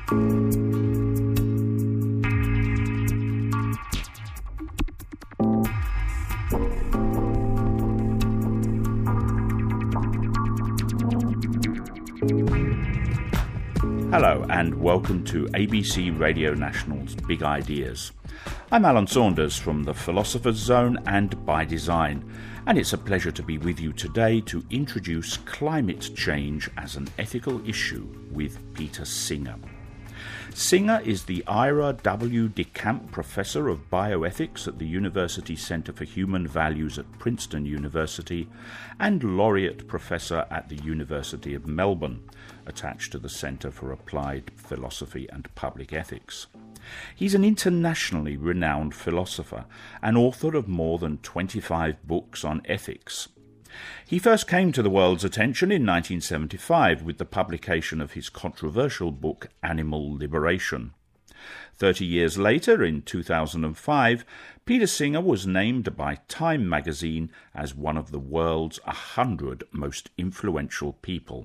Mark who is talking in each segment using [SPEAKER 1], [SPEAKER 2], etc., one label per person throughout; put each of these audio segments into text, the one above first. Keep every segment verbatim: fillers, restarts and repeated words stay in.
[SPEAKER 1] Hello and welcome to A B C Radio National's Big Ideas. I'm Alan Saunders from the Philosopher's Zone and By Design, and it's a pleasure to be with you today to introduce climate change as an ethical issue with Peter Singer. Singer is the Ira W. DeCamp Professor of Bioethics at the University Centre for Human Values at Princeton University and Laureate Professor at the University of Melbourne, attached to the Centre for Applied Philosophy and Public Ethics. He's an internationally renowned philosopher and author of more than twenty-five books on ethics. He first came to the world's attention in nineteen seventy-five with the publication of his controversial book Animal Liberation. Thirty years later, in two thousand five, Peter Singer was named by Time magazine as one of the world's one hundred most influential people.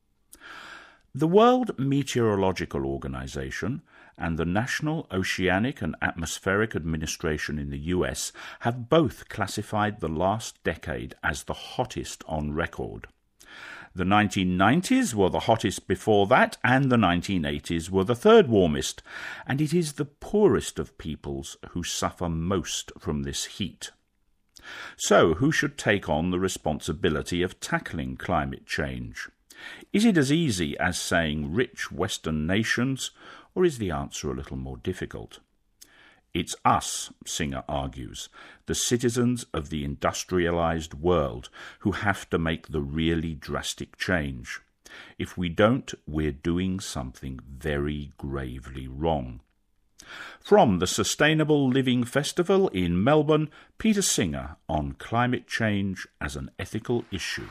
[SPEAKER 1] The World Meteorological Organization and the National Oceanic and Atmospheric Administration in the U S have both classified the last decade as the hottest on record. The nineteen nineties were the hottest before that, and the nineteen eighties were the third warmest, and it is the poorest of peoples who suffer most from this heat. So, who should take on the responsibility of tackling climate change? Is it as easy as saying rich Western nations, or is the answer a little more difficult? It's us, Singer argues, the citizens of the industrialised world, who have to make the really drastic change. If we don't, we're doing something very gravely wrong. From the Sustainable Living Festival in Melbourne, Peter Singer on climate change as an ethical issue.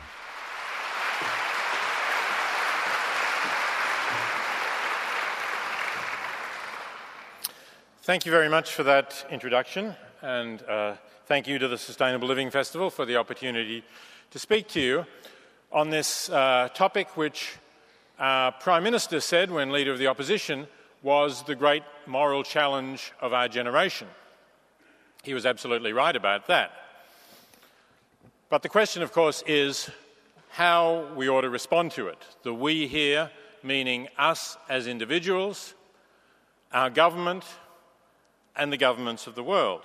[SPEAKER 2] Thank you very much for that introduction, and uh, thank you to the Sustainable Living Festival for the opportunity to speak to you on this uh, topic which our Prime Minister said, when Leader of the Opposition, was the great moral challenge of our generation. He was absolutely right about that. But the question, of course, is how we ought to respond to it. The we here, meaning us as individuals, our government, and the governments of the world.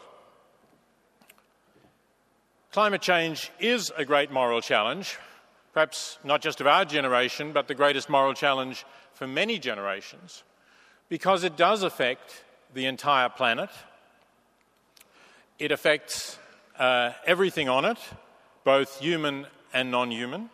[SPEAKER 2] Climate change is a great moral challenge, perhaps not just of our generation, but the greatest moral challenge for many generations, because it does affect the entire planet. It affects uh, everything on it, both human and non-human.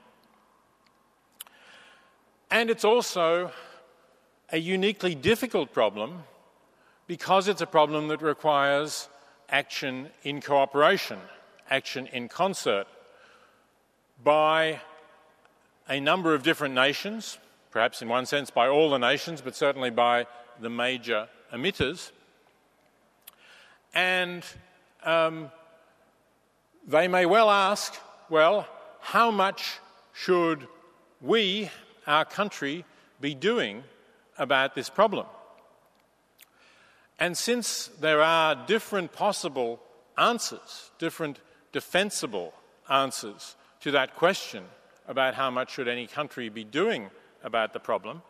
[SPEAKER 2] And it's also a uniquely difficult problem because it's a problem that requires action in cooperation, action in concert, by a number of different nations, perhaps in one sense by all the nations, but certainly by the major emitters. And um, they may well ask, well, how much should we, our country, be doing about this problem? And since there are different possible answers, different defensible answers to that question about how much should any country be doing about the problem,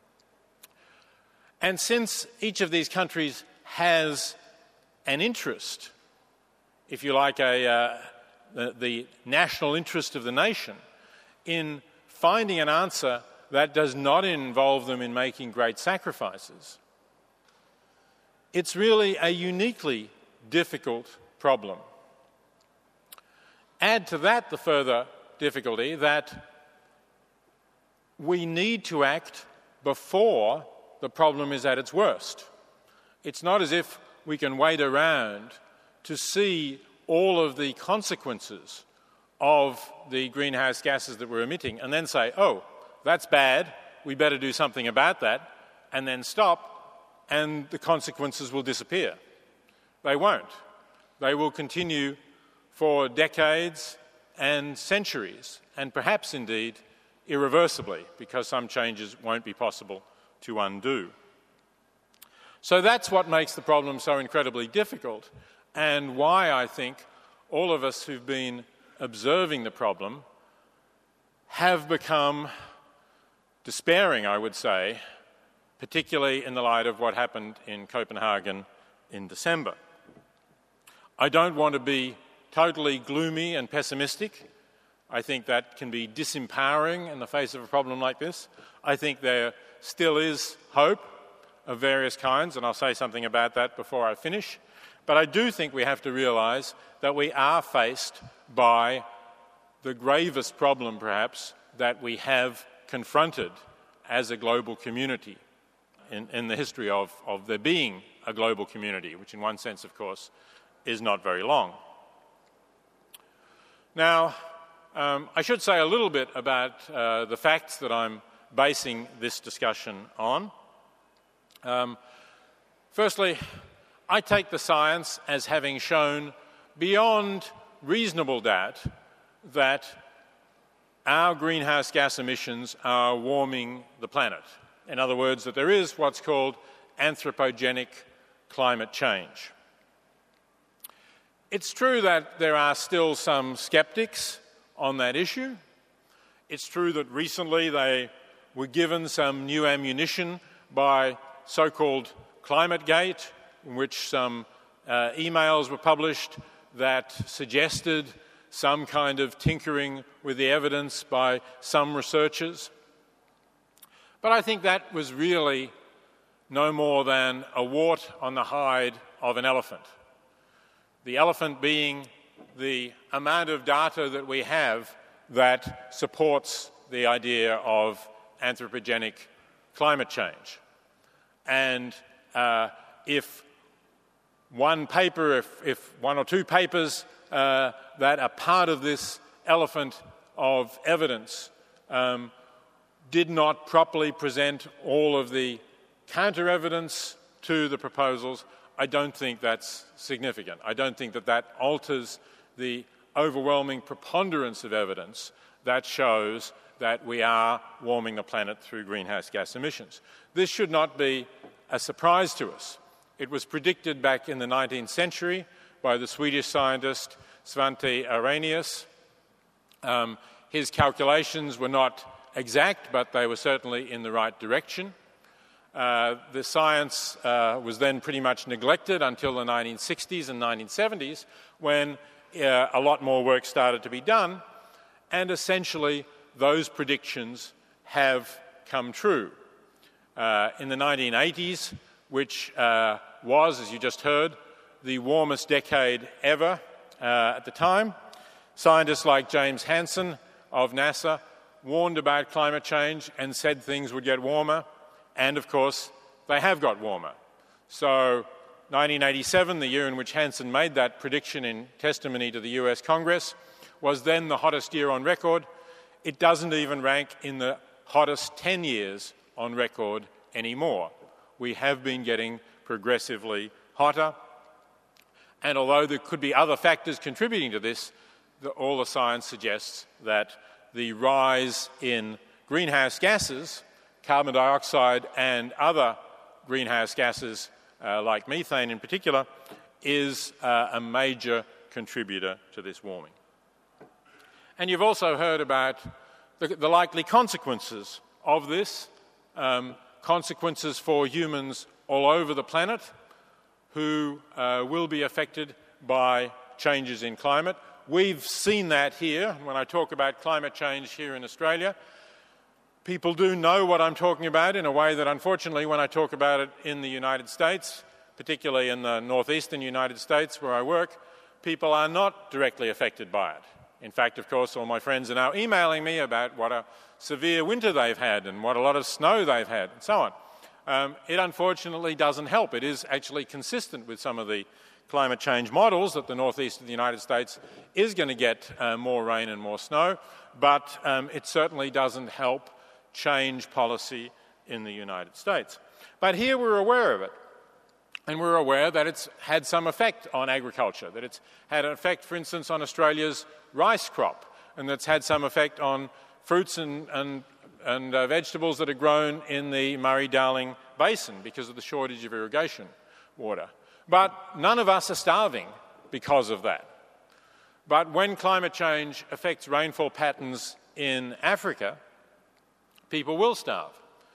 [SPEAKER 2] and since each of these countries has an interest, if you like, a, uh, the, the national interest of the nation, in finding an answer that does not involve them in making great sacrifices, it's really a uniquely difficult problem. Add to that the further difficulty that we need to act before the problem is at its worst. It's not as if we can wait around to see all of the consequences of the greenhouse gases that we're emitting and then say, oh, that's bad, we better do something about that, and then stop, and the consequences will disappear. They won't. They will continue for decades and centuries, and perhaps indeed irreversibly, because some changes won't be possible to undo. So that's what makes the problem so incredibly difficult, and why I think all of us who've been observing the problem have become despairing, I would say, particularly in the light of what happened in Copenhagen in December. I don't want to be totally gloomy and pessimistic. I think that can be disempowering in the face of a problem like this. I think there still is hope of various kinds, and I'll say something about that before I finish. But I do think we have to realise that we are faced by the gravest problem, perhaps, that we have confronted as a global community in, in the history of, of there being a global community, which in one sense, of course, is not very long. Now, um, I should say a little bit about uh, the facts that I'm basing this discussion on. Um, firstly, I take the science as having shown beyond reasonable doubt that our greenhouse gas emissions are warming the planet. In other words, that there is what's called anthropogenic climate change. It's true that there are still some skeptics on that issue. It's true that recently they were given some new ammunition by so-called ClimateGate, in which some uh, emails were published that suggested some kind of tinkering with the evidence by some researchers. But I think that was really no more than a wart on the hide of an elephant. The elephant being the amount of data that we have that supports the idea of anthropogenic climate change. And uh, if one paper, if, if one or two papers uh, that are part of this elephant of evidence um, did not properly present all of the counter-evidence to the proposals, I don't think that's significant. I don't think that that alters the overwhelming preponderance of evidence that shows that we are warming the planet through greenhouse gas emissions. This should not be a surprise to us. It was predicted back in the nineteenth century by the Swedish scientist Svante Arrhenius. Um, his calculations were not exact, but they were certainly in the right direction. Uh, the science uh, was then pretty much neglected until the nineteen sixties and nineteen seventies, when uh, a lot more work started to be done, and essentially those predictions have come true. Uh, in the nineteen eighties, which uh, was, as you just heard, the warmest decade ever uh, at the time, scientists like James Hansen of NASA warned about climate change and said things would get warmer, and of course they have got warmer. So nineteen eighty-seven, the year in which Hansen made that prediction in testimony to the U S Congress, was then the hottest year on record. It doesn't even rank in the hottest ten years on record anymore. We have been getting progressively hotter, and although there could be other factors contributing to this, the, all the science suggests that the rise in greenhouse gases, carbon dioxide and other greenhouse gases uh, like methane in particular, is uh, a major contributor to this warming. And you've also heard about the, the likely consequences of this, um, consequences for humans all over the planet who uh, will be affected by changes in climate. We've seen that here when I talk about climate change here in Australia. People do know what I'm talking about in a way that, unfortunately, when I talk about it in the United States, particularly in the northeastern United States where I work, people are not directly affected by it. In fact, of course, all my friends are now emailing me about what a severe winter they've had and what a lot of snow they've had and so on. Um, it unfortunately doesn't help. It is actually consistent with some of the climate change models that the northeast of the United States is going to get uh, more rain and more snow, but um, it certainly doesn't help change policy in the United States. But here we're aware of it, and we're aware that it's had some effect on agriculture, that it's had an effect, for instance, on Australia's rice crop, and that's had some effect on fruits and, and and uh, vegetables that are grown in the Murray-Darling Basin because of the shortage of irrigation water. But none of us are starving because of that. But when climate change affects rainfall patterns in Africa, people will starve.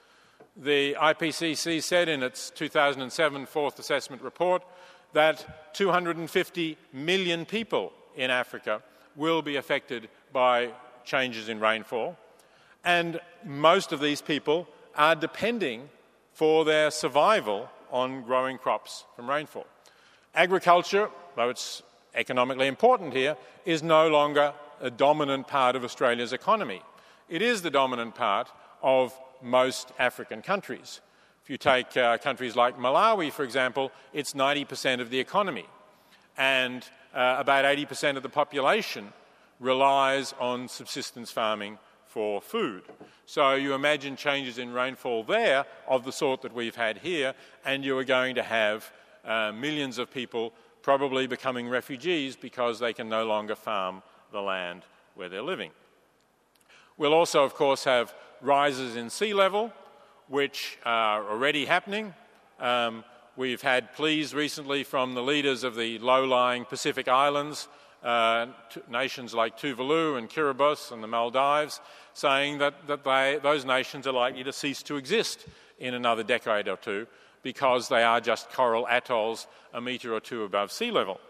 [SPEAKER 2] The I P C C said in its two thousand seven Fourth Assessment Report that two hundred fifty million people in Africa will be affected by changes in rainfall, and most of these people are depending for their survival on growing crops from rainfall. Agriculture, though it's economically important here, is no longer a dominant part of Australia's economy. It is the dominant part of most African countries. If you take uh, countries like Malawi, for example, it's ninety percent of the economy, and uh, about eighty percent of the population relies on subsistence farming for food. So you imagine changes in rainfall there of the sort that we've had here, and you are going to have uh, millions of people probably becoming refugees because they can no longer farm the land where they're living. We'll also, of course, have rises in sea level, which are already happening. Um, we've had pleas recently from the leaders of the low-lying Pacific Islands, uh, t- nations like Tuvalu and Kiribati and the Maldives, saying that, that they, those nations are likely to cease to exist in another decade or two because they are just coral atolls a metre or two above sea level.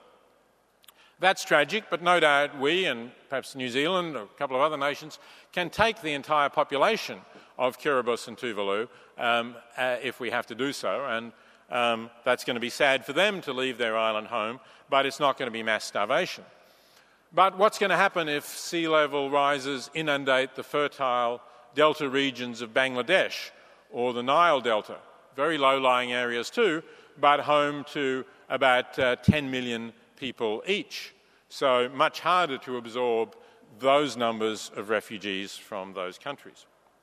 [SPEAKER 2] That's tragic, but no doubt we, and perhaps New Zealand or a couple of other nations, can take the entire population of Kiribati and Tuvalu um, uh, if we have to do so, and um, that's going to be sad for them to leave their island home, but it's not going to be mass starvation. But what's going to happen if sea level rises inundate the fertile delta regions of Bangladesh or the Nile Delta? Very low-lying areas too, but home to about uh, ten million people each. So much harder to absorb those numbers of refugees from those countries.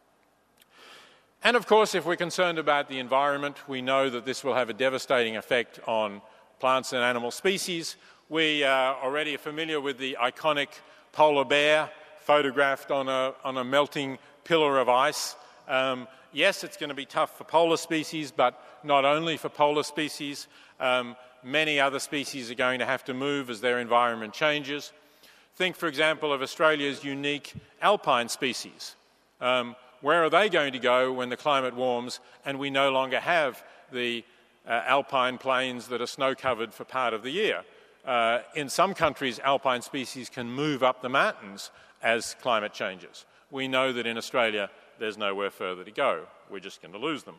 [SPEAKER 2] And of course, if we're concerned about the environment, we know that this will have a devastating effect on plants and animal species. We are already familiar with the iconic polar bear photographed on a, on a melting pillar of ice. Um, yes, it's going to be tough for polar species, but not only for polar species. Um, many other species are going to have to move as their environment changes. Think, for example, of Australia's unique alpine species. Um, where are they going to go when the climate warms and we no longer have the uh, alpine plains that are snow-covered for part of the year? Uh, in some countries, alpine species can move up the mountains as climate changes. We know that in Australia, there's nowhere further to go. We're just going to lose them.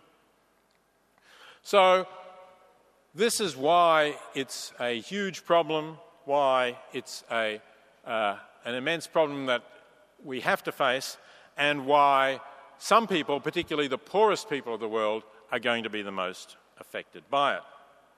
[SPEAKER 2] So this is why it's a huge problem, why it's a, uh, an immense problem that we have to face, and why some people, particularly the poorest people of the world, are going to be the most affected by it.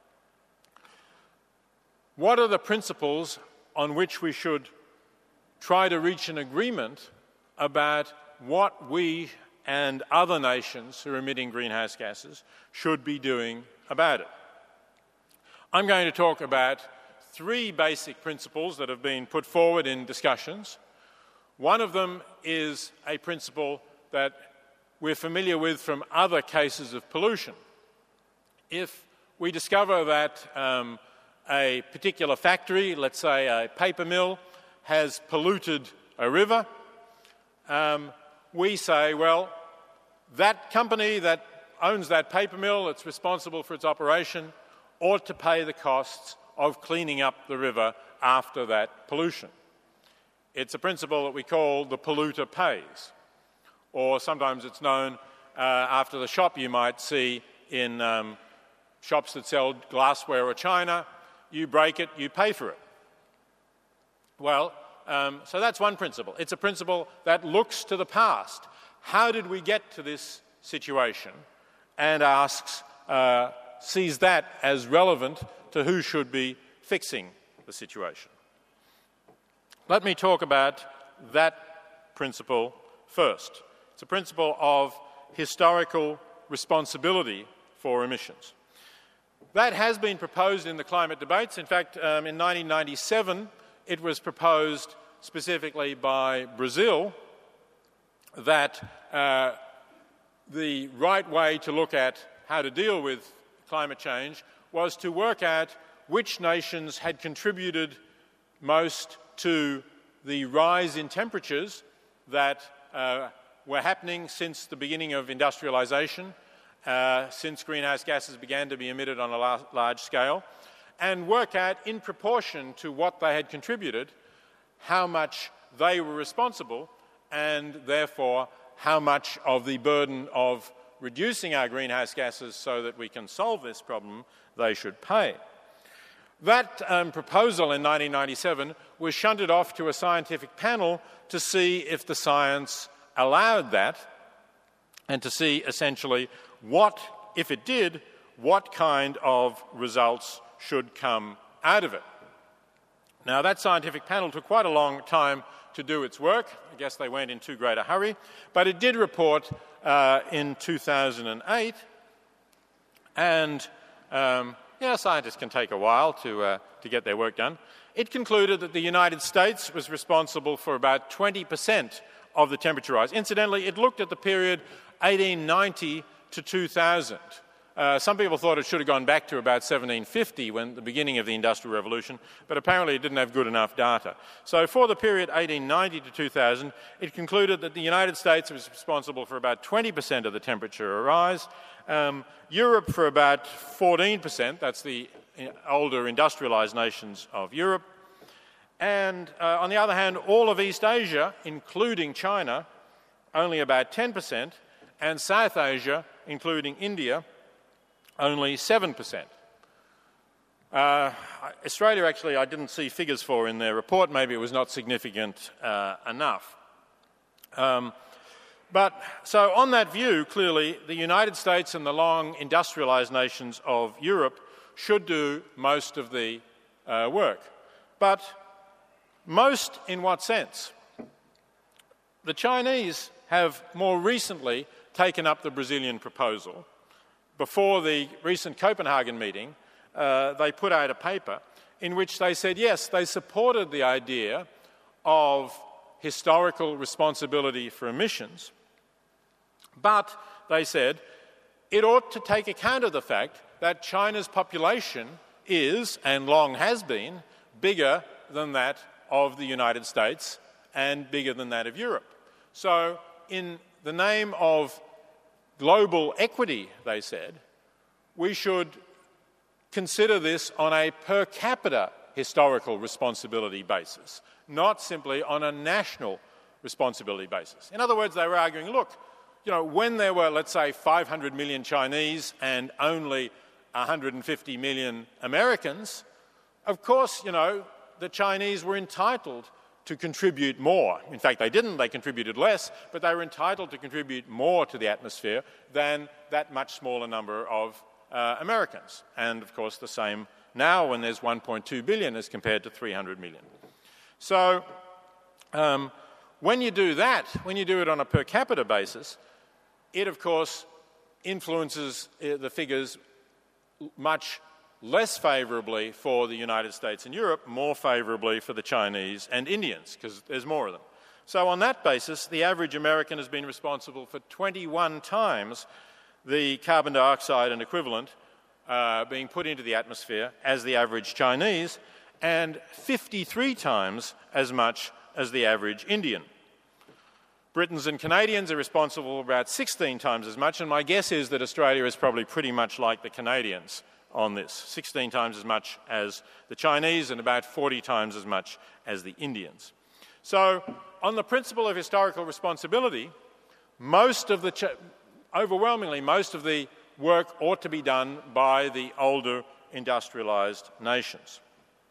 [SPEAKER 2] What are the principles on which we should try to reach an agreement about what we and other nations who are emitting greenhouse gases should be doing about it? I'm going to talk about three basic principles that have been put forward in discussions. One of them is a principle that we're familiar with from other cases of pollution. If we discover that um, a particular factory, let's say a paper mill, has polluted a river, um, we say, well, that company that owns that paper mill, that's responsible for its operation, ought to pay the costs of cleaning up the river after that pollution. It's a principle that we call the polluter pays, or sometimes it's known uh, after the shop you might see in um, shops that sell glassware or china. You break it, you pay for it. Well, um, so that's one principle. It's a principle that looks to the past. How did we get to this situation? And asks, uh, sees that as relevant to who should be fixing the situation. Let me talk about that principle first. It's a principle of historical responsibility for emissions. That has been proposed in the climate debates. In fact, um, in nineteen ninety-seven, it was proposed specifically by Brazil that uh, the right way to look at how to deal with climate change was to work out which nations had contributed most to the rise in temperatures that uh, were happening since the beginning of industrialization, uh, since greenhouse gases began to be emitted on a la- large scale, and work out in proportion to what they had contributed how much they were responsible, and therefore how much of the burden of reducing our greenhouse gases so that we can solve this problem they should pay. That um, proposal in nineteen ninety-seven was shunted off to a scientific panel to see if the science allowed that, and to see essentially what, if it did, what kind of results should come out of it. Now, that scientific panel took quite a long time to do its work. I guess they weren't in too great a hurry, but it did report uh, in two thousand eight, and um, yeah, scientists can take a while to, uh, to get their work done. It concluded that the United States was responsible for about twenty percent of the temperature rise. Incidentally, it looked at the period eighteen ninety to two thousand. Uh, some people thought it should have gone back to about seventeen fifty, when the beginning of the Industrial Revolution, but apparently it didn't have good enough data. So for the period eighteen ninety to two thousand, it concluded that the United States was responsible for about twenty percent of the temperature rise, um, Europe for about fourteen percent, that's the older industrialized nations of Europe, and uh, on the other hand, all of East Asia, including China, only about ten percent, and South Asia, including India, only seven percent. Uh, Australia, actually, I didn't see figures for in their report. Maybe it was not significant uh, enough. Um, but so on that view, clearly, the United States and the long industrialized nations of Europe should do most of the uh, work. But most in what sense? The Chinese have more recently taken up the Brazilian proposal. Before the recent Copenhagen meeting, uh, they put out a paper in which they said, yes, they supported the idea of historical responsibility for emissions, but they said it ought to take account of the fact that China's population is, and long has been, bigger than that of the United States and bigger than that of Europe. So in the name of global equity, they said, we should consider this on a per capita historical responsibility basis, not simply on a national responsibility basis. In other words, they were arguing, look, you know, when there were, let's say, five hundred million Chinese and only one hundred fifty million Americans, of course, you know, the Chinese were entitled to contribute more. In fact, they didn't, they contributed less, but they were entitled to contribute more to the atmosphere than that much smaller number of uh, Americans. And, of course, the same now when there's one point two billion as compared to three hundred million. So um, when you do that, when you do it on a per capita basis, it, of course, influences uh, the figures much less favourably for the United States and Europe, more favourably for the Chinese and Indians, because there's more of them. So on that basis, the average American has been responsible for twenty-one times the carbon dioxide and equivalent uh, being put into the atmosphere as the average Chinese, and fifty-three times as much as the average Indian. Britons and Canadians are responsible for about sixteen times as much, and my guess is that Australia is probably pretty much like the Canadians on this, sixteen times as much as the Chinese and about forty times as much as the Indians. So, on the principle of historical responsibility, most of the, ch- overwhelmingly, most of the work ought to be done by the older industrialised nations.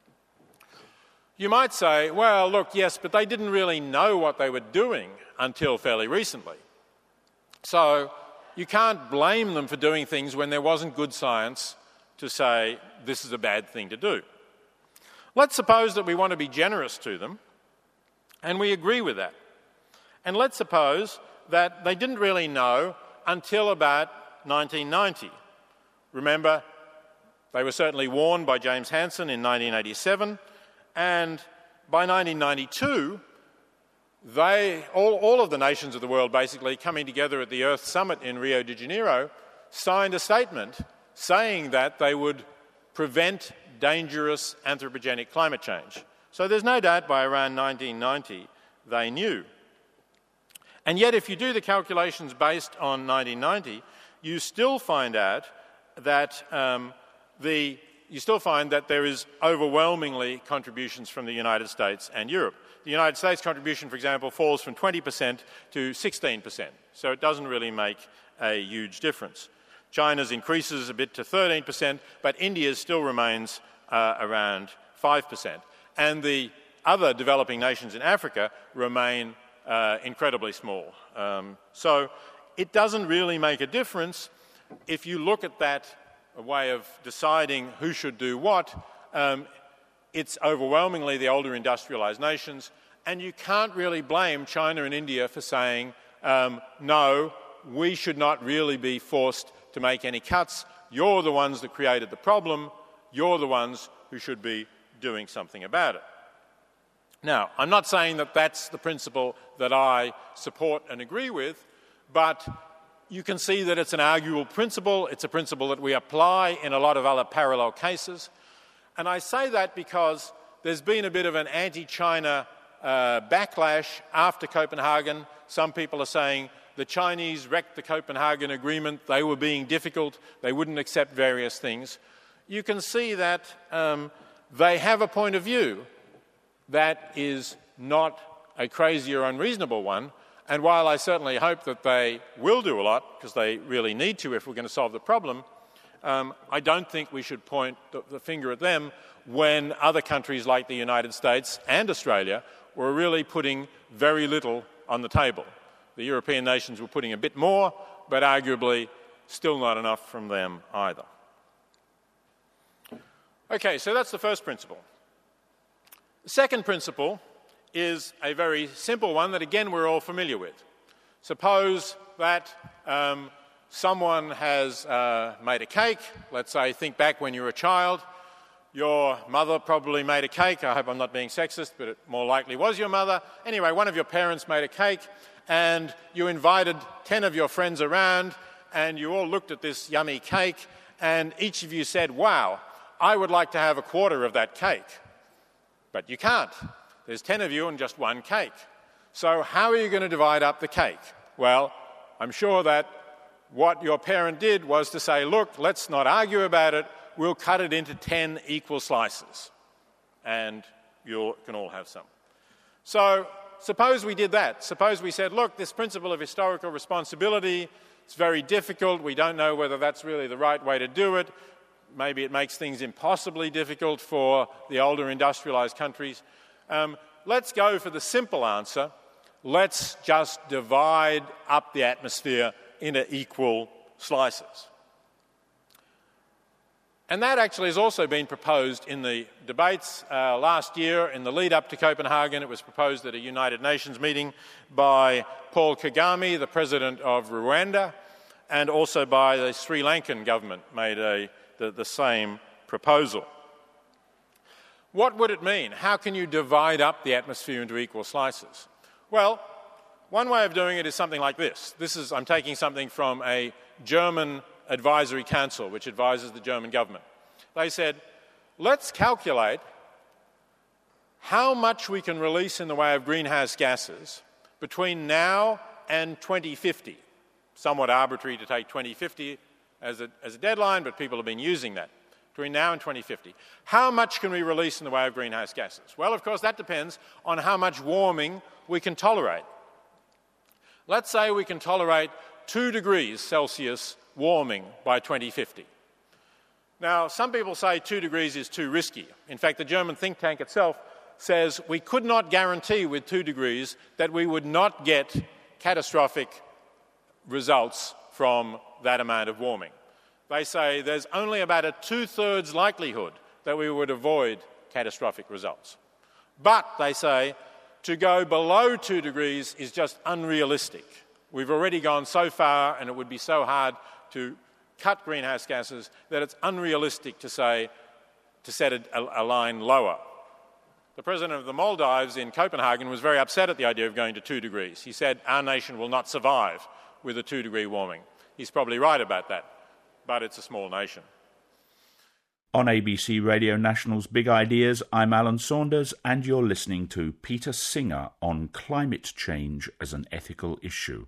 [SPEAKER 2] You might say, well, look, yes, but they didn't really know what they were doing until fairly recently. So, you can't blame them for doing things when there wasn't good science to say this is a bad thing to do. Let's suppose that we want to be generous to them, and we agree with that. And let's suppose that they didn't really know until about nineteen ninety. Remember, they were certainly warned by James Hansen in nineteen eighty-seven, and by nineteen ninety-two, they, all, all of the nations of the world basically coming together at the Earth Summit in Rio de Janeiro, signed a statement saying that they would prevent dangerous anthropogenic climate change. So there's no doubt by around nineteen ninety they knew. And yet if you do the calculations based on nineteen ninety, you still find out that um, the you still find that there is overwhelmingly contributions from the United States and Europe. The United States contribution, for example, falls from twenty percent to sixteen percent, so it doesn't really make a huge difference. China's increases a bit to thirteen percent, but India's still remains uh, around five percent. And the other developing nations in Africa remain uh, incredibly small. Um, so it doesn't really make a difference. If you look at that way of deciding who should do what, um, it's overwhelmingly the older industrialised nations, and you can't really blame China and India for saying, um, no, we should not really be forced to make any cuts. You're the ones that created the problem. You're the ones who should be doing something about it. Now, I'm not saying that that's the principle that I support and agree with, but you can see that it's an arguable principle. It's a principle that we apply in a lot of other parallel cases. And I say that because there's been a bit of an anti-China uh, backlash after Copenhagen. Some people are saying the Chinese wrecked the Copenhagen Agreement. They were being difficult. They wouldn't accept various things. You can see that um, they have a point of view that is not a crazy or unreasonable one. And while I certainly hope that they will do a lot, because they really need to if we're going to solve the problem, um, I don't think we should point the, the finger at them when other countries like the United States and Australia were really putting very little on the table. The European nations were putting a bit more, but arguably still not enough from them either. Okay, so that's the first principle. The second principle is a very simple one that, again, we're all familiar with. Suppose that um, someone has uh, made a cake. Let's say, think back when you were a child. Your mother probably made a cake. I hope I'm not being sexist, but it more likely was your mother. Anyway, one of your parents made a cake, and you invited ten of your friends around, and you all looked at this yummy cake, and each of you said, wow, I would like to have a quarter of that cake. But you can't. There's ten of you and just one cake. So how are you going to divide up the cake? Well, I'm sure that what your parent did was to say, look, let's not argue about it. We'll cut it into ten equal slices. And you can all have some. So suppose we did that. Suppose we said, look, this principle of historical responsibility, it's very difficult. We don't know whether that's really the right way to do it. Maybe it makes things impossibly difficult for the older industrialised countries. Um, let's go for the simple answer. Let's just divide up the atmosphere into equal slices. And that actually has also been proposed in the debates uh, last year. In the lead-up to Copenhagen, it was proposed at a United Nations meeting by Paul Kagame, the president of Rwanda, and also by the Sri Lankan government made a, the, the same proposal. What would it mean? How can you divide up the atmosphere into equal slices? Well, one way of doing it is something like this. This is, I'm taking something from a German advisory council, which advises the German government. They said, let's calculate how much we can release in the way of greenhouse gases between now and twenty fifty. Somewhat arbitrary to take twenty fifty as a, as a deadline, but people have been using that. Between now and twenty fifty. How much can we release in the way of greenhouse gases? Well, of course, that depends on how much warming we can tolerate. Let's say we can tolerate two degrees Celsius warming by twenty fifty. Now, some people say two degrees is too risky. In fact, the German think tank itself says we could not guarantee with two degrees that we would not get catastrophic results from that amount of warming. They say there's only about a two-thirds likelihood that we would avoid catastrophic results. But, they say, to go below two degrees is just unrealistic. We've already gone so far, and it would be so hard to cut greenhouse gases that it's unrealistic to say, to set a, a line lower. The president of the Maldives in Copenhagen was very upset at the idea of going to two degrees. He said, our nation will not survive with a two-degree warming. He's probably right about that, but it's a small nation.
[SPEAKER 1] On A B C Radio National's Big Ideas, I'm Alan Saunders, and you're listening to Peter Singer on climate change as an ethical issue.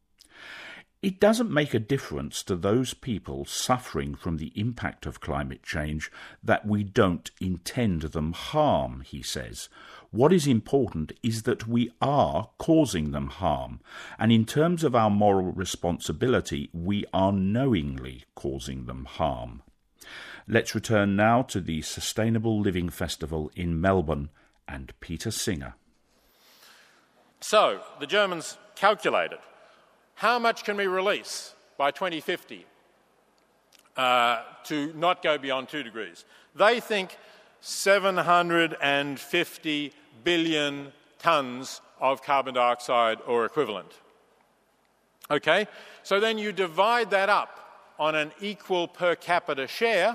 [SPEAKER 1] It doesn't make a difference to those people suffering from the impact of climate change that we don't intend them harm, he says. What is important is that we are causing them harm, and in terms of our moral responsibility, we are knowingly causing them harm. Let's return now to the Sustainable Living Festival in Melbourne and Peter Singer.
[SPEAKER 2] So, the Germans calculated how much can we release by twenty fifty uh, to not go beyond two degrees. They think seven hundred fifty billion tonnes of carbon dioxide or equivalent. Okay, so then you divide that up on an equal per capita share,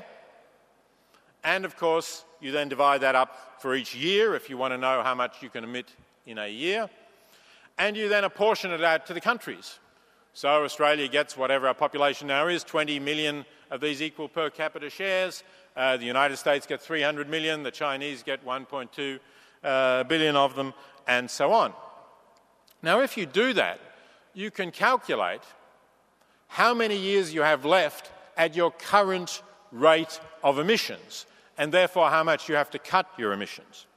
[SPEAKER 2] and of course you then divide that up for each year if you want to know how much you can emit in a year, and you then apportion it out to the countries. So Australia gets whatever our population now is, twenty million of these equal per capita shares. Uh, the United States get three hundred million, the Chinese get one point two uh, billion of them, and so on. Now, if you do that, you can calculate how many years you have left at your current rate of emissions, and therefore how much you have to cut your emissions.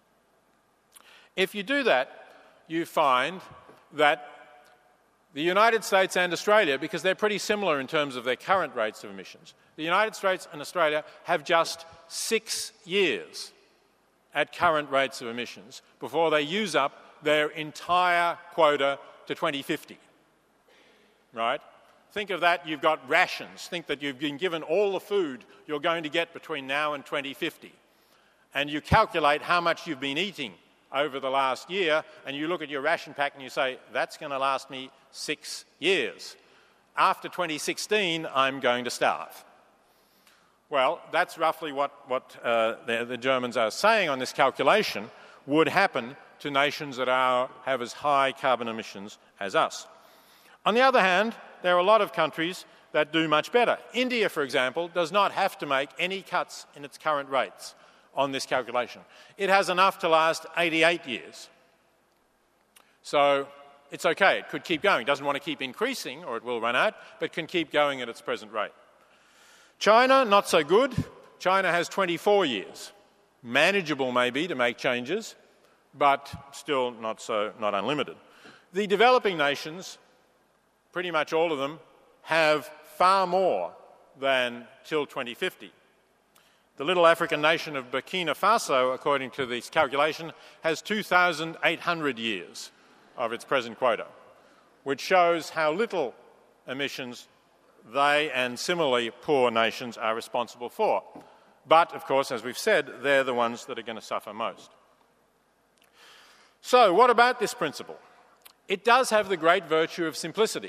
[SPEAKER 2] If you do that, you find that the United States and Australia, because they're pretty similar in terms of their current rates of emissions, the United States and Australia have just six years at current rates of emissions before they use up their entire quota to twenty fifty. Right? Think of that, you've got rations. Think that you've been given all the food you're going to get between now and twenty fifty. And you calculate how much you've been eating over the last year, and you look at your ration pack and you say, that's going to last me six years. After twenty sixteen, I'm going to starve. Well, that's roughly what, what uh, the, the Germans are saying on this calculation would happen to nations that are, have as high carbon emissions as us. On the other hand, there are a lot of countries that do much better. India, for example, does not have to make any cuts in its current rates on this calculation. It has enough to last eighty-eight years. So it's okay, it could keep going. It doesn't want to keep increasing or it will run out, but can keep going at its present rate. China, not so good. China has twenty-four years. Manageable maybe to make changes, but still not so, not unlimited. The developing nations, pretty much all of them, have far more than till twenty fifty. The little African nation of Burkina Faso, according to this calculation, has two thousand eight hundred years of its present quota, which shows how little emissions they and similarly poor nations are responsible for. But, of course, as we've said, they're the ones that are going to suffer most. So, what about this principle? It does have the great virtue of simplicity.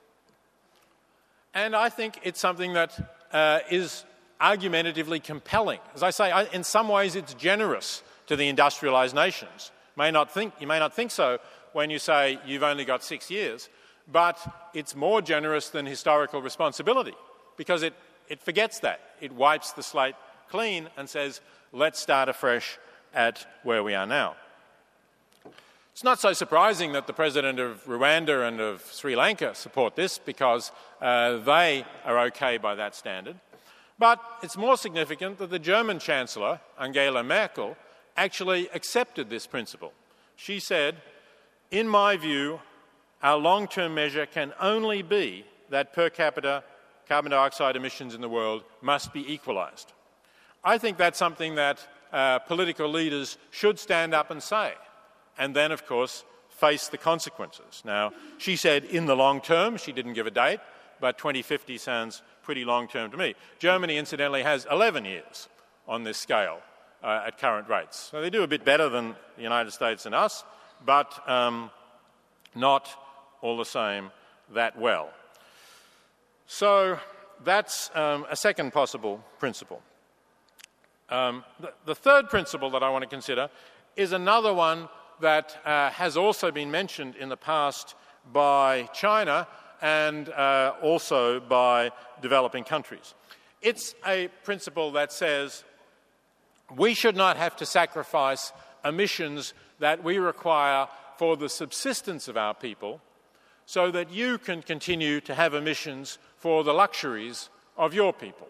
[SPEAKER 2] And I think it's something that uh, is argumentatively compelling. As I say, I, in some ways it's generous to the industrialised nations. May not think, you may not think so when you say you've only got six years, but it's more generous than historical responsibility because it, it forgets that. It wipes the slate clean and says, let's start afresh at where we are now. It's not so surprising that the president of Rwanda and of Sri Lanka support this because uh, they are okay by that standard. But it's more significant that the German Chancellor, Angela Merkel, actually accepted this principle. She said, in my view, our long-term measure can only be that per capita carbon dioxide emissions in the world must be equalised. I think that's something that uh, political leaders should stand up and say, and then, of course, face the consequences. Now, she said in the long term, she didn't give a date, but twenty fifty sounds pretty long term to me. Germany, incidentally, has eleven years on this scale uh, at current rates. So they do a bit better than the United States and us, but um, not all the same that well. So that's um, a second possible principle. Um, the, the third principle that I want to consider is another one that uh, has also been mentioned in the past by China and uh, also by developing countries. It's a principle that says we should not have to sacrifice emissions that we require for the subsistence of our people so that you can continue to have emissions for the luxuries of your people.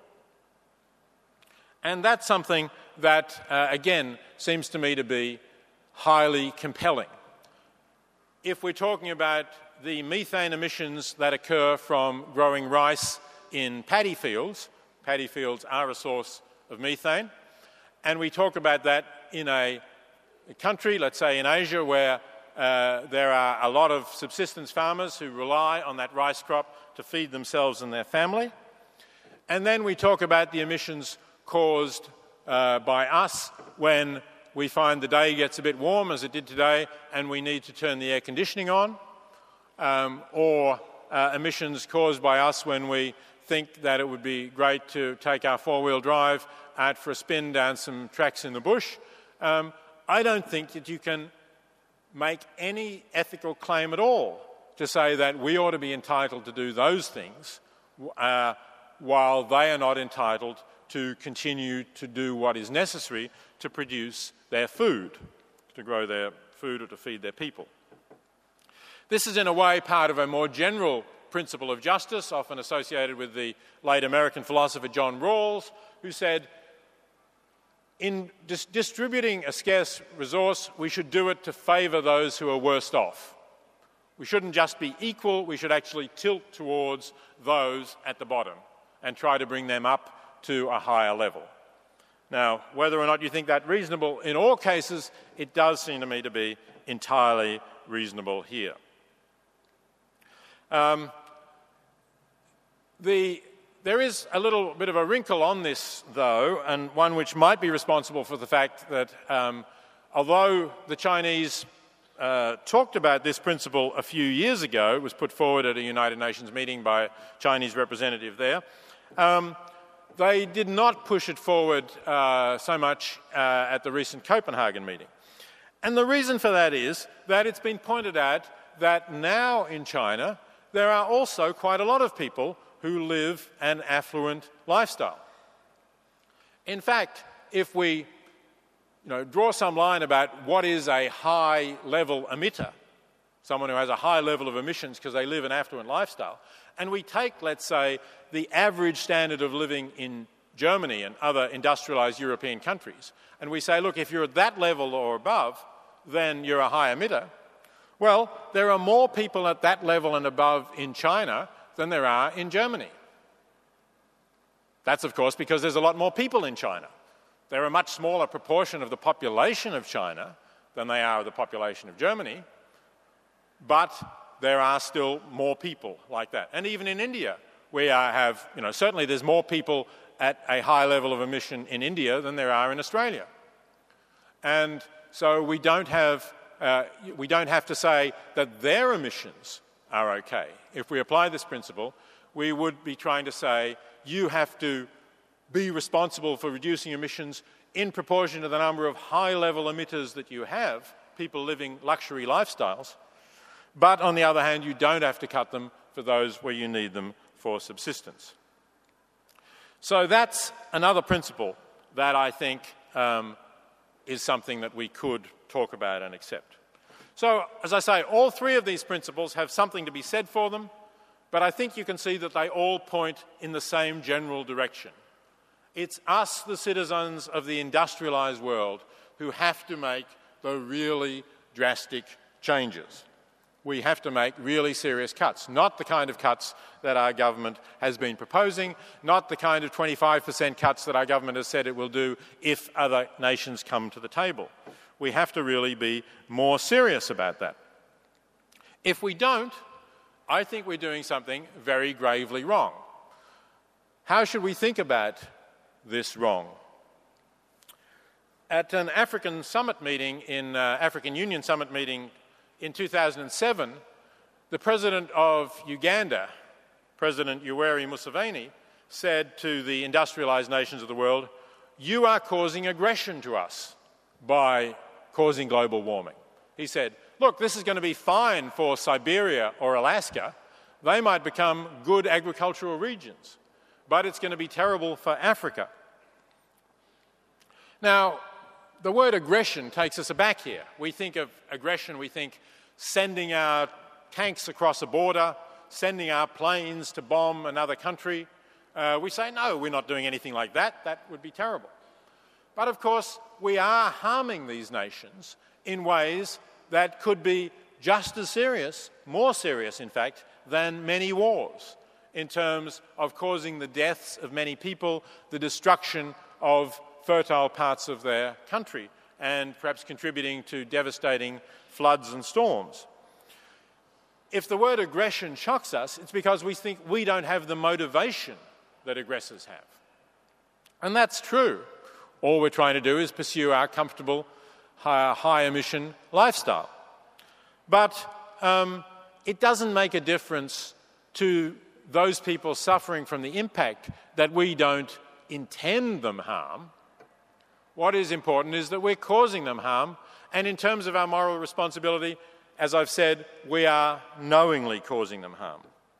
[SPEAKER 2] And that's something that, uh, again, seems to me to be highly compelling. If we're talking about the methane emissions that occur from growing rice in paddy fields, paddy fields are a source of methane, and we talk about that in a country, let's say in Asia, where uh, there are a lot of subsistence farmers who rely on that rice crop to feed themselves and their family. And then we talk about the emissions caused uh, by us when we find the day gets a bit warm, as it did today, and we need to turn the air conditioning on, um, or uh, emissions caused by us when we think that it would be great to take our four-wheel drive out for a spin down some tracks in the bush. Um, I don't think that you can make any ethical claim at all to say that we ought to be entitled to do those things uh, while they are not entitled to continue to do what is necessary to produce their food, to grow their food or to feed their people. This is in a way part of a more general principle of justice, often associated with the late American philosopher John Rawls, who said, in dis- distributing a scarce resource, we should do it to favour those who are worst off. We shouldn't just be equal, we should actually tilt towards those at the bottom and try to bring them up to a higher level. Now, whether or not you think that reasonable in all cases, it does seem to me to be entirely reasonable here. Um, the, there is a little bit of a wrinkle on this, though, and one which might be responsible for the fact that um, although the Chinese uh, talked about this principle a few years ago, it was put forward at a United Nations meeting by a Chinese representative there, um, they did not push it forward uh, so much uh, at the recent Copenhagen meeting. And the reason for that is that it's been pointed out that now in China there are also quite a lot of people who live an affluent lifestyle. In fact, if we you know, draw some line about what is a high-level emitter, someone who has a high level of emissions because they live an affluent lifestyle, and we take, let's say, the average standard of living in Germany and other industrialised European countries, and we say, look, if you're at that level or above, then you're a high emitter. Well, there are more people at that level and above in China than there are in Germany. That's, of course, because there's a lot more people in China. They're a much smaller proportion of the population of China than they are of the population of Germany, but there are still more people like that. And even in India, we are, have, you know, certainly there's more people at a high level of emission in India than there are in Australia. And so we don't have, uh, we don't have to say that their emissions are okay. If we apply this principle, we would be trying to say you have to be responsible for reducing emissions in proportion to the number of high-level emitters that you have, people living luxury lifestyles. But on the other hand, you don't have to cut them for those where you need them for subsistence. So that's another principle that I think um, is something that we could talk about and accept. So, as I say, all three of these principles have something to be said for them, but I think you can see that they all point in the same general direction. It's us, the citizens of the industrialised world, who have to make the really drastic changes. We have to make really serious cuts, not the kind of cuts that our government has been proposing, not the kind of twenty-five percent cuts that our government has said it will do if other nations come to the table. We have to really be more serious about that. If we don't, I think we're doing something very gravely wrong. How should we think about this wrong? At an African summit meeting, in uh, African Union summit meeting in two thousand seven, the president of Uganda, President Yoweri Museveni, said to the industrialised nations of the world, "You are causing aggression to us by causing global warming. He said, look, this is going to be fine for Siberia or Alaska. They might become good agricultural regions, but it's going to be terrible for Africa. Now, the word aggression takes us aback here. We think of aggression, we think sending our tanks across a border, sending our planes to bomb another country. Uh, we say, no, we're not doing anything like that. That would be terrible. But of course, we are harming these nations in ways that could be just as serious, more serious, in fact, than many wars, in terms of causing the deaths of many people, the destruction of fertile parts of their country, and perhaps contributing to devastating floods and storms. If the word aggression shocks us, it's because we think we don't have the motivation that aggressors have. And that's true. All we're trying to do is pursue our comfortable, high-emission lifestyle. But um, it doesn't make a difference to those people suffering from the impact that we don't intend them harm. What is important is that we're causing them harm, and in terms of our moral responsibility, as I've said, we are knowingly causing them harm.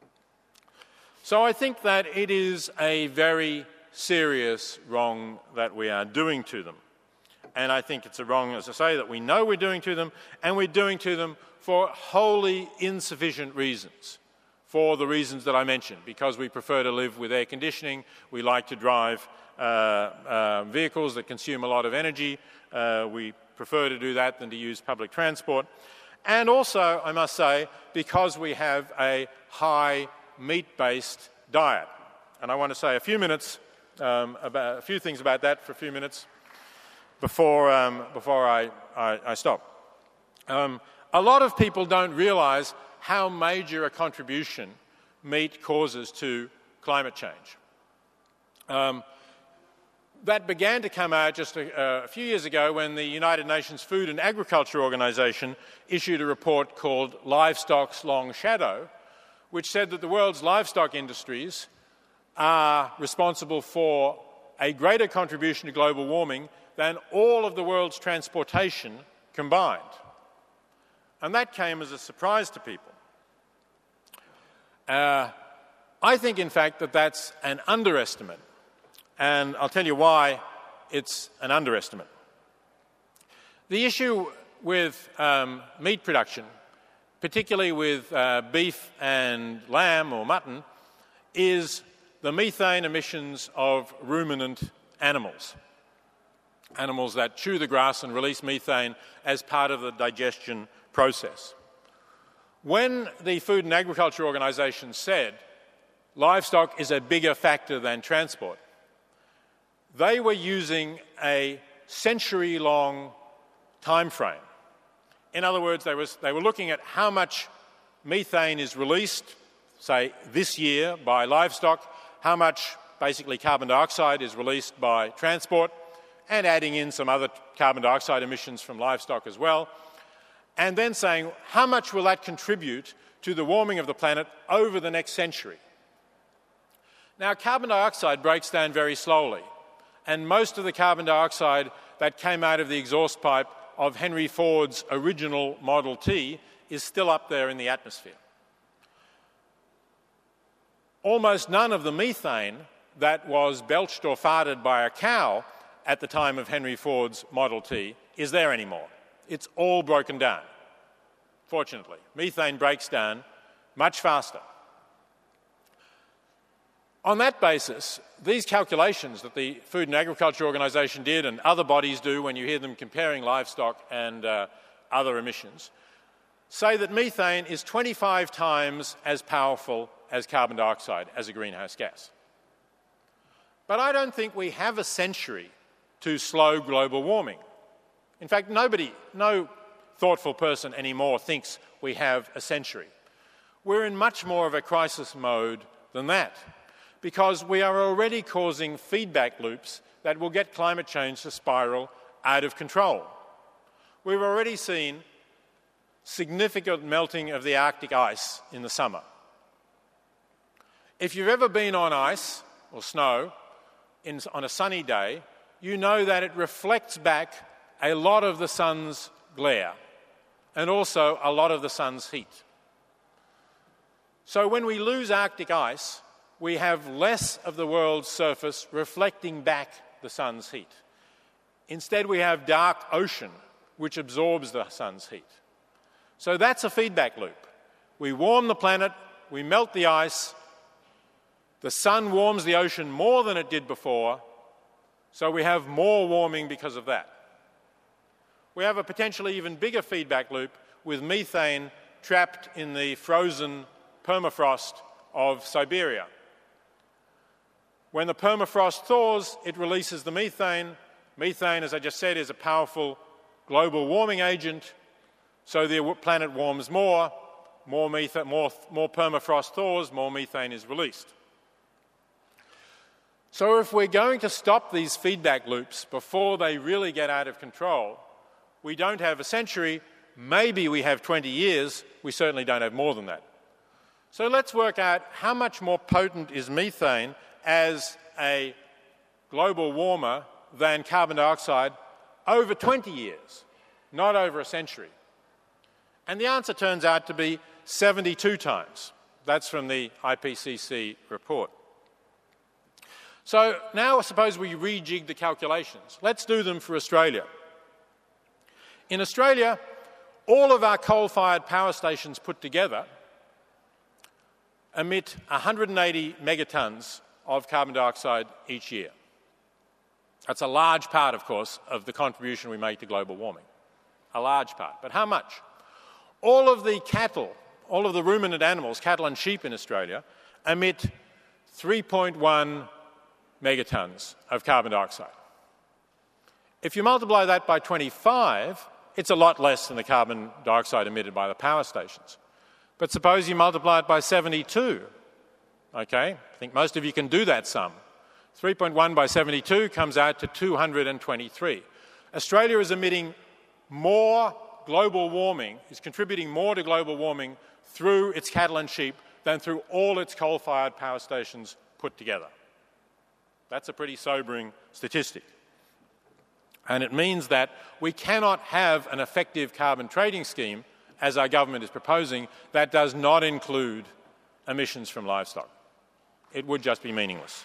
[SPEAKER 2] So I think that it is a very serious wrong that we are doing to them. And I think it's a wrong, as I say, that we know we're doing to them, and we're doing to them for wholly insufficient reasons, for the reasons that I mentioned, because we prefer to live with air conditioning, we like to drive uh, uh, vehicles that consume a lot of energy, uh, we prefer to do that than to use public transport. And also, I must say, because we have a high meat-based diet. And I want to say a few minutes, um, about a few things about that for a few minutes before, um, before I, I, I stop. Um, a lot of people don't realise how major a contribution meat causes to climate change. Um, That began to come out just a, a few years ago when the United Nations Food and Agriculture Organization issued a report called Livestock's Long Shadow, which said that the world's livestock industries are responsible for a greater contribution to global warming than all of the world's transportation combined. And that came as a surprise to people. Uh, I think, in fact, that that's an underestimate. And I'll tell you why it's an underestimate. The issue with um, meat production, particularly with uh, beef and lamb or mutton, is the methane emissions of ruminant animals, animals that chew the grass and release methane as part of the digestion process. When the Food and Agriculture Organization said livestock is a bigger factor than transport, they were using a century-long time frame. In other words, they, was, they were looking at how much methane is released, say, this year by livestock, how much, basically, carbon dioxide is released by transport, and adding in some other carbon dioxide emissions from livestock as well, and then saying, how much will that contribute to the warming of the planet over the next century? Now, carbon dioxide breaks down very slowly. And most of the carbon dioxide that came out of the exhaust pipe of Henry Ford's original Model T is still up there in the atmosphere. Almost none of the methane that was belched or farted by a cow at the time of Henry Ford's Model T is there anymore. It's all broken down, fortunately. Methane breaks down much faster. On that basis, these calculations that the Food and Agriculture Organization did and other bodies do when you hear them comparing livestock and uh, other emissions say that methane is twenty-five times as powerful as carbon dioxide as a greenhouse gas. But I don't think we have a century to slow global warming. In fact, nobody, no thoughtful person anymore thinks we have a century. We're in much more of a crisis mode than that, because we are already causing feedback loops that will get climate change to spiral out of control. We've already seen significant melting of the Arctic ice in the summer. If you've ever been on ice or snow in, on a sunny day, you know that it reflects back a lot of the sun's glare and also a lot of the sun's heat. So when we lose Arctic ice, we have less of the world's surface reflecting back the sun's heat. Instead, we have dark ocean, which absorbs the sun's heat. So that's a feedback loop. We warm the planet, we melt the ice, the sun warms the ocean more than it did before, so we have more warming because of that. We have a potentially even bigger feedback loop with methane trapped in the frozen permafrost of Siberia. When the permafrost thaws, it releases the methane. Methane, as I just said, is a powerful global warming agent, so the planet warms more, more, methane, more, more permafrost thaws, more methane is released. So if we're going to stop these feedback loops before they really get out of control, we don't have a century, maybe we have twenty years, we certainly don't have more than that. So let's work out how much more potent is methane as a global warmer than carbon dioxide over twenty years, not over a century. And the answer turns out to be seventy-two times. That's from the I P C C report. So now suppose we rejig the calculations. Let's do them for Australia. In Australia, all of our coal-fired power stations put together emit one hundred eighty megatons of carbon dioxide each year. That's a large part, of course, of the contribution we make to global warming. A large part. But how much? All of the cattle, all of the ruminant animals, cattle and sheep in Australia, emit three point one megatons of carbon dioxide. If you multiply that by twenty-five, it's a lot less than the carbon dioxide emitted by the power stations. But suppose you multiply it by seventy-two. Okay, I think most of you can do that sum. three point one by seventy-two comes out to two hundred twenty-three. Australia is emitting more global warming, is contributing more to global warming through its cattle and sheep than through all its coal-fired power stations put together. That's a pretty sobering statistic. And it means that we cannot have an effective carbon trading scheme, as our government is proposing, that does not include emissions from livestock. It would just be meaningless.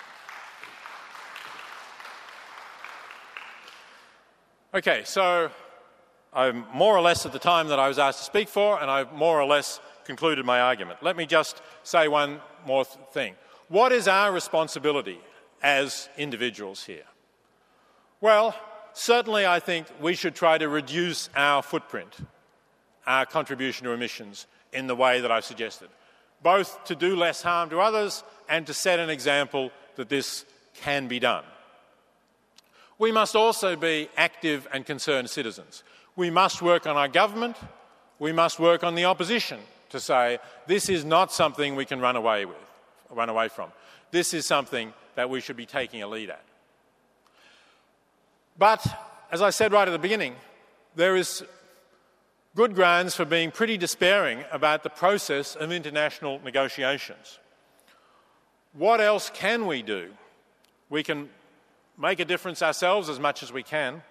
[SPEAKER 2] Okay, so I'm more or less at the time that I was asked to speak for, and I've more or less concluded my argument. Let me just say one more th- thing. What is our responsibility as individuals here? Well, certainly I think we should try to reduce our footprint, our contribution to emissions, in the way that I've suggested, both to do less harm to others and to set an example that this can be done. We must also be active and concerned citizens. We must work on our government. We must work on the opposition to say this is not something we can run away with, run away from. This is something that we should be taking a lead at. But, as I said right at the beginning, there is good grounds for being pretty despairing about the process of international negotiations. What else can we do? We can make a difference ourselves as much as we can.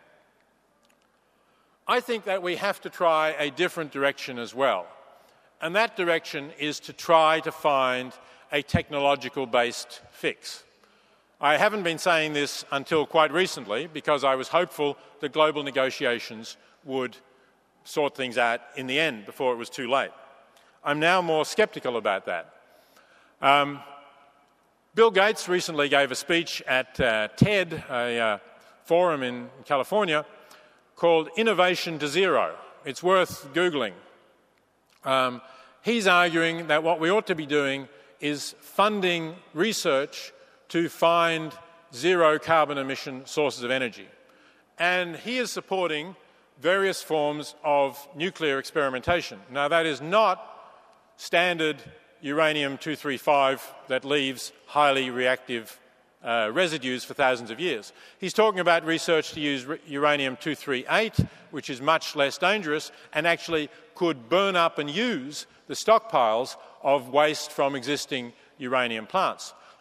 [SPEAKER 2] I think that we have to try a different direction as well. And that direction is to try to find a technological-based fix. I haven't been saying this until quite recently because I was hopeful that global negotiations would sort things out in the end before it was too late. I'm now more sceptical about that. Um, Bill Gates recently gave a speech at uh, TED, a uh, forum in California, called Innovation to Zero. It's worth Googling. Um, he's arguing that what we ought to be doing is funding research to find zero carbon emission sources of energy. And he is supporting various forms of nuclear experimentation. Now, that is not standard uranium two thirty-five that leaves highly reactive uh, residues for thousands of years. He's talking about research to use uranium two thirty-eight, which is much less dangerous and actually could burn up and use the stockpiles of waste from existing uranium plants.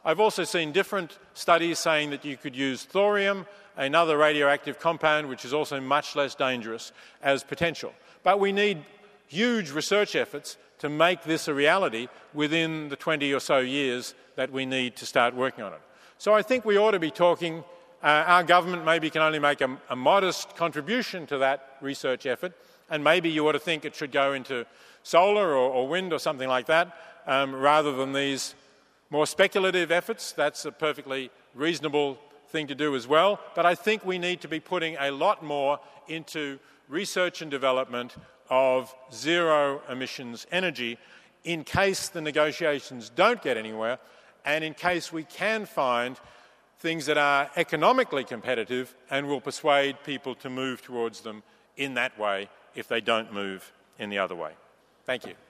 [SPEAKER 2] I've also seen different studies saying that you could use thorium, another radioactive compound, which is also much less dangerous, as potential. But we need huge research efforts to make this a reality within the twenty or so years that we need to start working on it. So I think we ought to be talking, uh, our government maybe can only make a, a modest contribution to that research effort, and maybe you ought to think it should go into solar or, or wind or something like that, um, rather than these more speculative efforts. That's a perfectly reasonable thing to do as well. But I think we need to be putting a lot more into research and development of zero emissions energy in case the negotiations don't get anywhere, and in case we can find things that are economically competitive and will persuade people to move towards them in that way if they don't move in the other way. Thank you.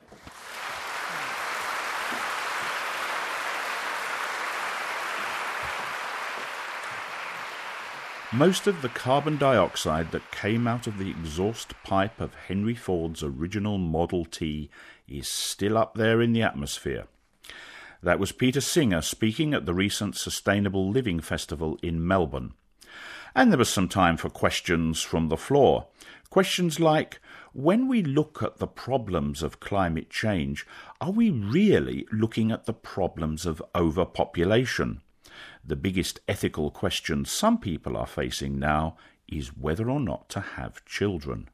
[SPEAKER 1] Most of the carbon dioxide that came out of the exhaust pipe of Henry Ford's original Model T is still up there in the atmosphere. That was Peter Singer speaking at the recent Sustainable Living Festival in Melbourne. And there was some time for questions from the floor. Questions like, when we look at the problems of climate change, are we really looking at the problems of overpopulation? The biggest ethical question some people are facing now is whether or not to have children.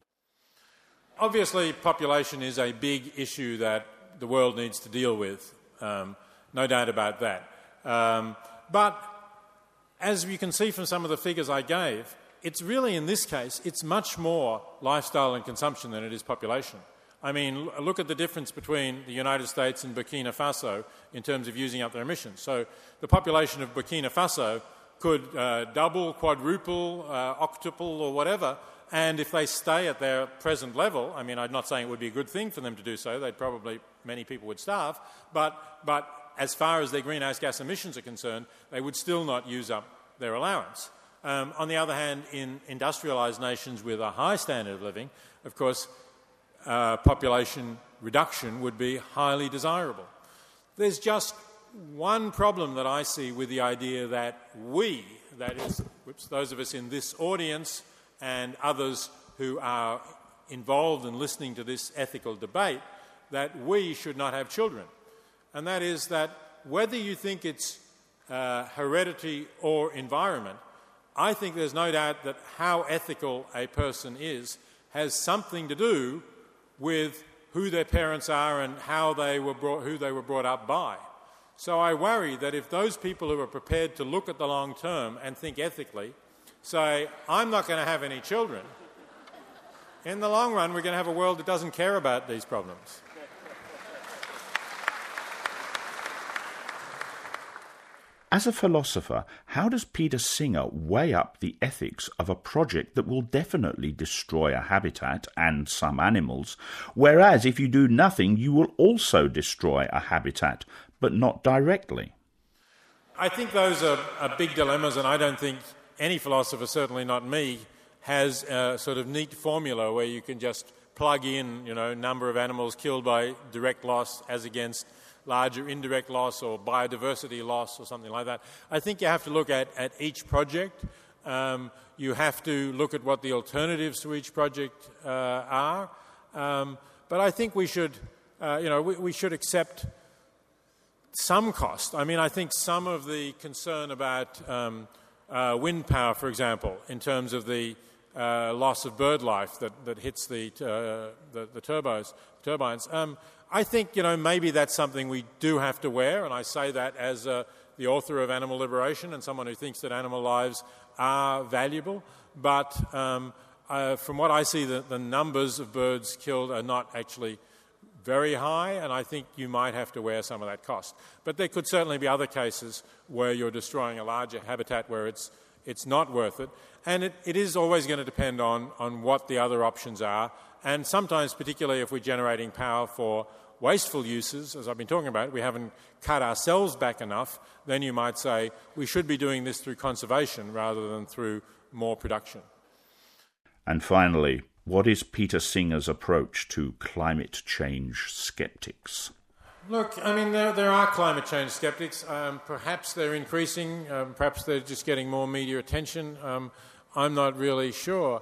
[SPEAKER 2] Obviously, population is a big issue that the world needs to deal with, um, no doubt about that. Um, but as you can see from some of the figures I gave, it's really, in this case, it's much more lifestyle and consumption than it is population. I mean, look at the difference between the United States and Burkina Faso in terms of using up their emissions. So the population of Burkina Faso could uh, double, quadruple, uh, octuple or whatever, and if they stay at their present level, I mean, I'm not saying it would be a good thing for them to do so, they'd probably, many people would starve, but, but as far as their greenhouse gas emissions are concerned, they would still not use up their allowance. Um, on the other hand, in industrialised nations with a high standard of living, of course, Uh, population reduction would be highly desirable. There's just one problem that I see with the idea that we, that is, whoops, those of us in this audience and others who are involved in listening to this ethical debate, that we should not have children. And that is that whether you think it's uh, heredity or environment, I think there's no doubt that how ethical a person is has something to do with who their parents are and how they were brought, who they were brought up by. So I worry that if those people who are prepared to look at the long term and think ethically say, I'm not going to have any children, in the long run we're going to have a world that doesn't care about these problems.
[SPEAKER 1] As a philosopher, how does Peter Singer weigh up the ethics of a project that will definitely destroy a habitat and some animals, whereas if you do nothing, you will also destroy a habitat, but not directly?
[SPEAKER 2] I think those are, are big dilemmas, and I don't think any philosopher, certainly not me, has a sort of neat formula where you can just plug in, you know, number of animals killed by direct loss as against larger indirect loss or biodiversity loss or something like that. I think you have to look at, at each project. Um, you have to look at what the alternatives to each project uh, are. Um, but I think we should, uh, you know, we, we should accept some cost. I mean, I think some of the concern about um, uh, wind power, for example, in terms of the uh, loss of bird life that, that hits the, uh, the, the turbos, turbines, um, I think, you know, maybe that's something we do have to wear, and I say that as uh, the author of Animal Liberation and someone who thinks that animal lives are valuable. But um, uh, from what I see, the, the numbers of birds killed are not actually very high, and I think you might have to wear some of that cost. But there could certainly be other cases where you're destroying a larger habitat where it's it's not worth it. And it, it is always going to depend on, on what the other options are. And sometimes, particularly if we're generating power for wasteful uses, as I've been talking about, we haven't cut ourselves back enough, then you might say we should be doing this through conservation rather than through more production.
[SPEAKER 1] And finally, what is Peter Singer's approach to climate change skeptics?
[SPEAKER 2] Look, I mean, there, there are climate change skeptics. Um, perhaps they're increasing. Um, perhaps they're just getting more media attention. Um, I'm not really sure.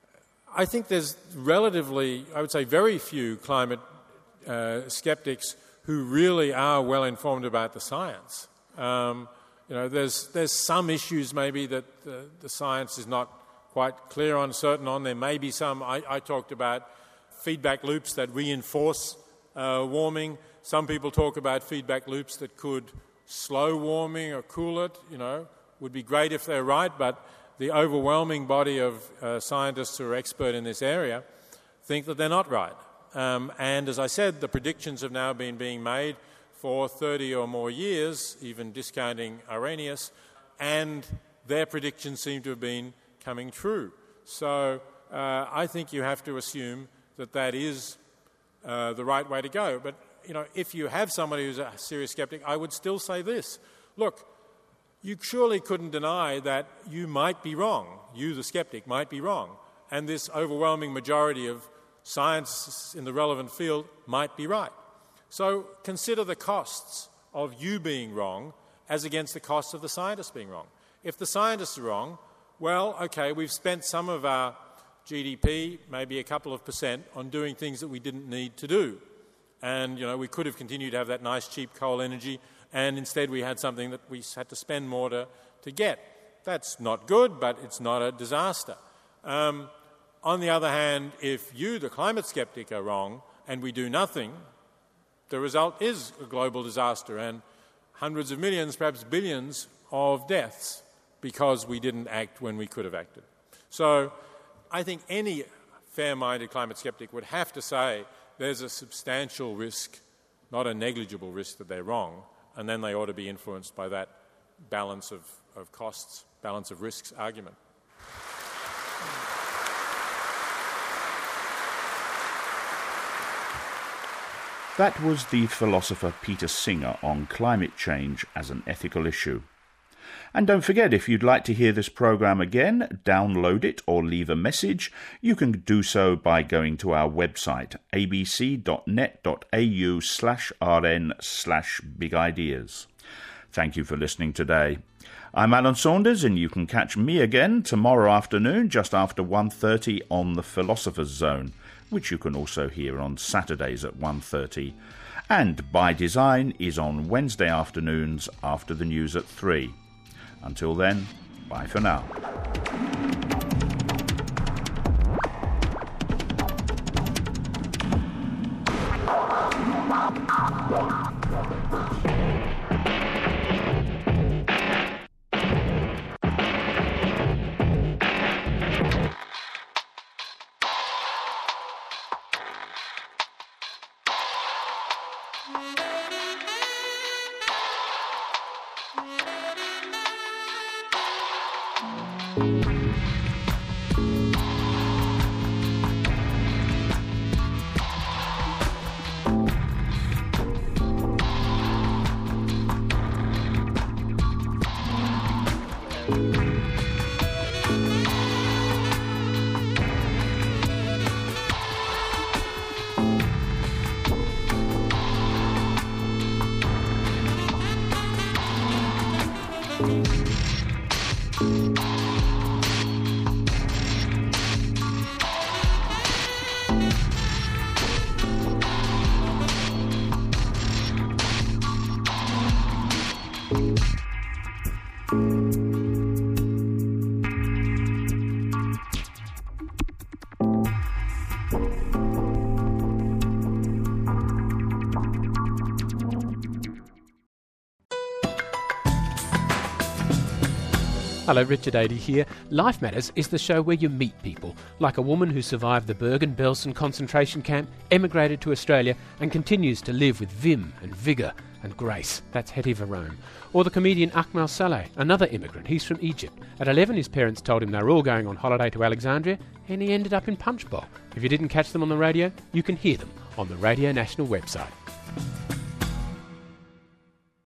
[SPEAKER 2] I think there's relatively, I would say, very few climate uh, skeptics who really are well informed about the science. Um, you know, there's there's some issues maybe that the, the science is not quite clear on, certain on. There may be some. I, I talked about feedback loops that reinforce uh, warming. Some people talk about feedback loops that could slow warming or cool it. You know, would be great if they're right, but the overwhelming body of uh, scientists who are expert in this area think that they're not right. Um, and as I said, the predictions have now been being made for thirty or more years, even discounting Arrhenius, and their predictions seem to have been coming true. So uh, I think you have to assume that that is uh, the right way to go. But, you know, if you have somebody who's a serious skeptic, I would still say this. Look, you surely couldn't deny that you might be wrong. You, the skeptic, might be wrong. And this overwhelming majority of scientists in the relevant field might be right. So consider the costs of you being wrong as against the costs of the scientists being wrong. If the scientists are wrong, well, okay, we've spent some of our G D P, maybe a couple of percent, on doing things that we didn't need to do. And, you know, we could have continued to have that nice, cheap coal energy, and instead we had something that we had to spend more to, to get. That's not good, but it's not a disaster. Um, on the other hand, if you, the climate skeptic, are wrong and we do nothing, the result is a global disaster and hundreds of millions, perhaps billions, of deaths because we didn't act when we could have acted. So I think any fair-minded climate skeptic would have to say there's a substantial risk, not a negligible risk, that they're wrong, and then they ought to be influenced by that balance of, of costs, balance of risks argument.
[SPEAKER 1] That was the philosopher Peter Singer on climate change as an ethical issue. And don't forget, if you'd like to hear this programme again, download it or leave a message, you can do so by going to our website, abc.net.au slash rn slash big ideas. Thank you for listening today. I'm Alan Saunders, and you can catch me again tomorrow afternoon just after one thirty on The Philosopher's Zone, which you can also hear on Saturdays at one thirty. And By Design is on Wednesday afternoons after the news at three. Until then, bye for now.
[SPEAKER 3] Hello, Richard Adey here. Life Matters is the show where you meet people, like a woman who survived the Bergen-Belsen concentration camp, emigrated to Australia and continues to live with vim and vigour and grace. That's Hetty Verone. Or the comedian Akmal Saleh, another immigrant. He's from Egypt. At eleven, his parents told him they were all going on holiday to Alexandria, and he ended up in Punchbowl. If you didn't catch them on the radio, you can hear them on the Radio National website.